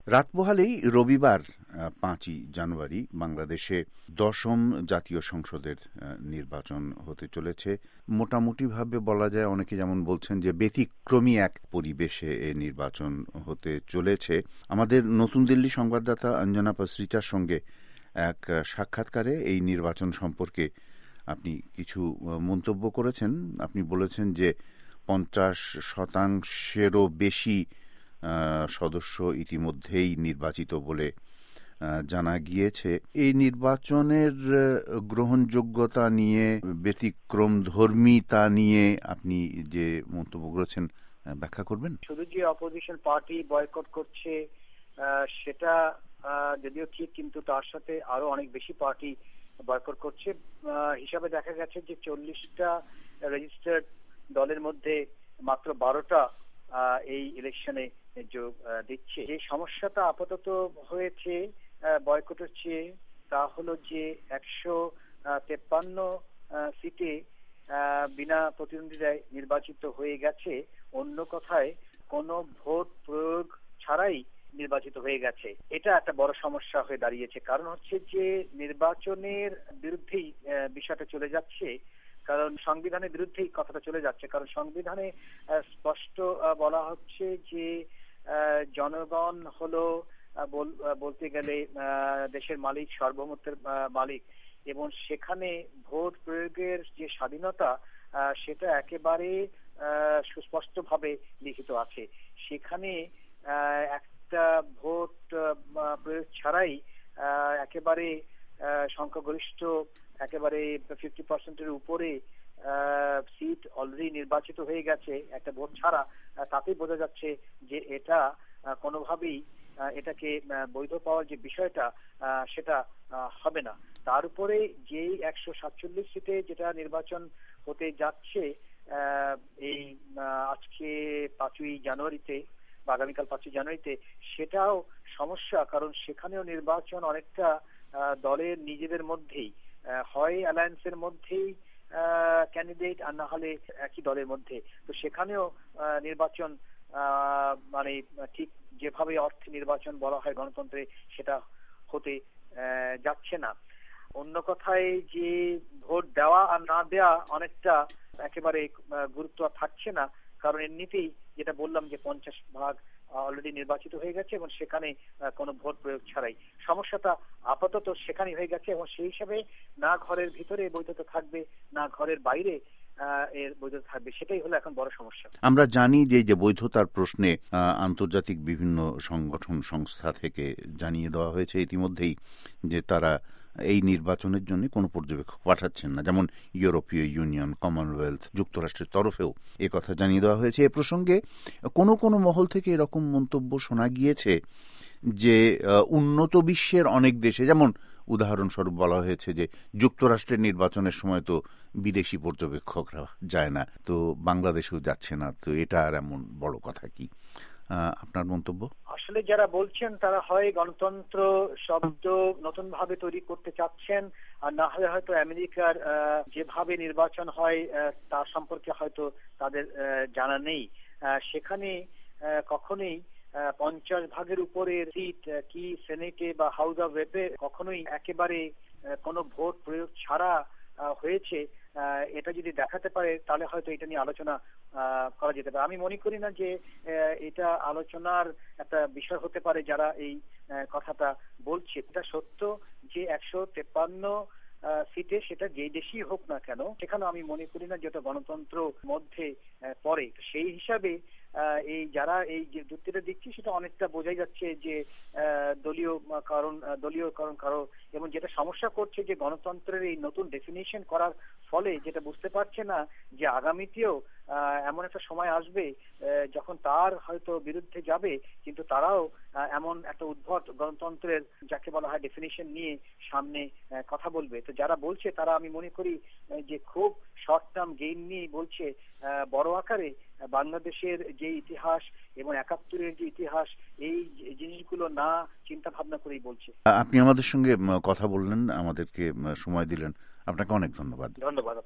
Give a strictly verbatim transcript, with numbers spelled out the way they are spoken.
রাত পোহালেই রবিবার পাঁচই জানুয়ারি বাংলাদেশে দশম জাতীয় সংসদের নির্বাচন হতে চলেছে। মোটামুটিভাবে বলা যায়, অনেকে যেমন বলছেন যে ব্যতিক্রমী এক পরিবেশে এই নির্বাচন হতে চলেছে। আমাদের নতুন দিল্লি সংবাদদাতা অঞ্জনা পাসরিচার সঙ্গে এক সাক্ষাৎকারে এই নির্বাচন সম্পর্কে আপনি কিছু মন্তব্য করেছেন। আপনি বলেছেন যে পঞ্চাশ শতাংশেরও বেশি সদস্য ইতিমধ্যেই নির্বাচিত বলে জানা গিয়েছে। এই নির্বাচনের গ্রহণযোগ্যতা নিয়ে, ব্যতিক্রম ধর্মীতা নিয়ে আপনি যে মন্তব্য করেছেন ব্যাখ্যা করবেন? শুধু যে অপোজিশন পার্টি বয়কট করছে সেটা যদিও ঠিক, কিন্তু তার সাথে আরো অনেক বেশি পার্টি বয়কট করছে। হিসাবে দেখা গেছে যে চল্লিশটা রেজিস্টার্ড দলের মধ্যে মাত্র বারোটা এই ইলেকশনে যোগ দিচ্ছে। যে সমস্যাটা আপাতত হয়েছে বয়কটের চেয়ে, তা হলো যে একশো তেপ্পান্ন সিটে বিনা প্রতিদ্বন্দ্বিতায় নির্বাচিত হয়ে গেছে। অন্য কথায় কোনো ভোট প্রয়োগ ছাড়াই নির্বাচিত হয়ে গেছে। এটা একটা বড় সমস্যা হয়ে দাঁড়িয়েছে। কারণ হচ্ছে যে নির্বাচনের বিরুদ্ধেই বিষয়টা চলে যাচ্ছে, কারণ সংবিধানের বিরুদ্ধেই কথাটা চলে যাচ্ছে। কারণ সংবিধানে স্পষ্ট বলা হচ্ছে যে জনগণ হলো বলতে গেলে দেশের মালিক, সার্বভৌমত্বের মালিক, এবং সেখানে ভোট প্রয়োগের যে স্বাধীনতা সেটা একেবারে সুস্পষ্টভাবে লিখিত আছে। সেখানে একটা ভোট প্রয়োগ ছাড়াই একেবারে সংখ্যাগরিষ্ঠ একেবারে ফিফটি পার্সেন্টের উপরে সিট অলরেডি নির্বাচিত হয়ে গেছে একটা ভোট ছাড়া। তাতেই বোঝা যাচ্ছে যে এটা কোনোভাবেই এটাকে বৈধ পাওয়ার যে বিষয়টা সেটা হবে না। তার উপরে যেই একশো সাতচল্লিশ সিটে যেটা নির্বাচন হতে যাচ্ছে এই আজকে পাঁচই জানুয়ারিতে বা আগামীকাল পাঁচই জানুয়ারিতে, সেটাও সমস্যা। কারণ সেখানেও নির্বাচন অনেকটা দলের নিজেদের মধ্যেই, হয় অ্যালায়েন্সের মধ্যেই ক্যান্ডিডেট আর না হলে একই দলের মধ্যে। তো সেখানেও নির্বাচন মানে ঠিক যেভাবে অর্থে নির্বাচন বলা হয় গণতন্ত্রে, সেটা হতে যাচ্ছে না। অন্য কথায় যে ভোট দেওয়া আর না দেওয়া অনেকটা একেবারে গুরুত্ব থাকছে না। কারণ এমনিতেই যেটা বললাম যে পঞ্চাশ ভাগ অলরেডি নির্বাচিত হয়ে গেছে এবং সেখানে কোনো ভোট প্রয়োগ ছাড়াই সমস্যাটা আপাতত সেখানেই হয়ে গেছে। এবং সেই হিসাবে না ঘরের ভিতরে বৈধতা থাকবে, না ঘরের বাইরে এর বৈধতা থাকবে, সেটাই হলো এখন বড় সমস্যা। আমরা জানি যে যে বৈধতার প্রশ্নে আন্তর্জাতিক বিভিন্ন সংগঠন সংস্থা থেকে জানিয়ে দেওয়া হয়েছে ইতিমধ্যেই যে তারা এই নির্বাচনের জন্য কোনো পর্যবেক্ষক পাঠাচ্ছেন না। যেমন ইউরোপীয় ইউনিয়ন, কমনওয়েলথ, যুক্তরাষ্ট্রের তরফেও এ কথা জানিয়ে দেওয়া হয়েছে। এ প্রসঙ্গে কোনো কোনো মহল থেকে এরকম মন্তব্য শোনা গিয়েছে যে উন্নত বিশ্বের অনেক দেশে, যেমন উদাহরণস্বরূপ বলা হয়েছে যে যুক্তরাষ্ট্রের নির্বাচনের সময় তো বিদেশি পর্যবেক্ষকরা যায় না, তো বাংলাদেশেও যাচ্ছে না, তো এটা আর এমন বড় কথা কি? আপনার মন্তব্য? আসলে যারা বলছেন তারা হয় গণতন্ত্র শব্দ নতুন ভাবে তৈরি করতে চাচ্ছেন, আর না হলে হয়তো আমেরিকার যেভাবে নির্বাচন হয় তার সম্পর্কে হয়তো তাদের জানা নেই। সেখানে কখনোই পঞ্চাশ ভাগের উপরের সিট কি সেনেটে বা হাউস অব রেপে কখনোই একেবারে কোনো ভোট প্রয়োগ ছাড়া হয়েছে, এটা যদি দেখাতে পারে তাহলে হয়তো এটা নিয়ে আলোচনা করা যেতে পারে। আমি মনে করি না যে এটা আলোচনার একটা বিষয় হতে পারে যারা এই কথাটা বলছে। এটা সত্য যে একশো তেপ্পান্ন সিটে সেটা যে দেশই হোক না কেন, সেখানে আমি মনে করি না যেটা গণতন্ত্র মধ্যে পড়ে। সেই হিসাবে এই যারা এই যে যুক্তিটা দিচ্ছে সেটা অনেকটা বোঝাই যাচ্ছে যে দলীয় কারণ দলীয় কারণ কারো, এবং যেটা সমস্যা করছে যে গণতন্ত্রের এই নতুন ডেফিনিশন করার ফলে যেটা বুঝতে পারছে না যে আগামীতেও এমন একটা সময় আসবে যখন তার হয়তো বিরুদ্ধে যাবে, কিন্তু তারাও এমন একটা উদ্ভট গণতন্ত্রের যাকে বলা হয় ডেফিনিশন নিয়ে সামনে কথা বলবে। তো যারা বলছে তারা আমি মনে করি যে খুব শর্ট টার্ম গেইন নিয়ে বলছে। বড় আকারে বাংলাদেশের যে ইতিহাস এবং একাত্তরের যে ইতিহাস, এই জিনিসগুলো না চিন্তা ভাবনা করেই বলছে। আপনি আমাদের সঙ্গে কথা বললেন, আমাদেরকে সময় দিলেন, আপনাকে অনেক ধন্যবাদ। ধন্যবাদ।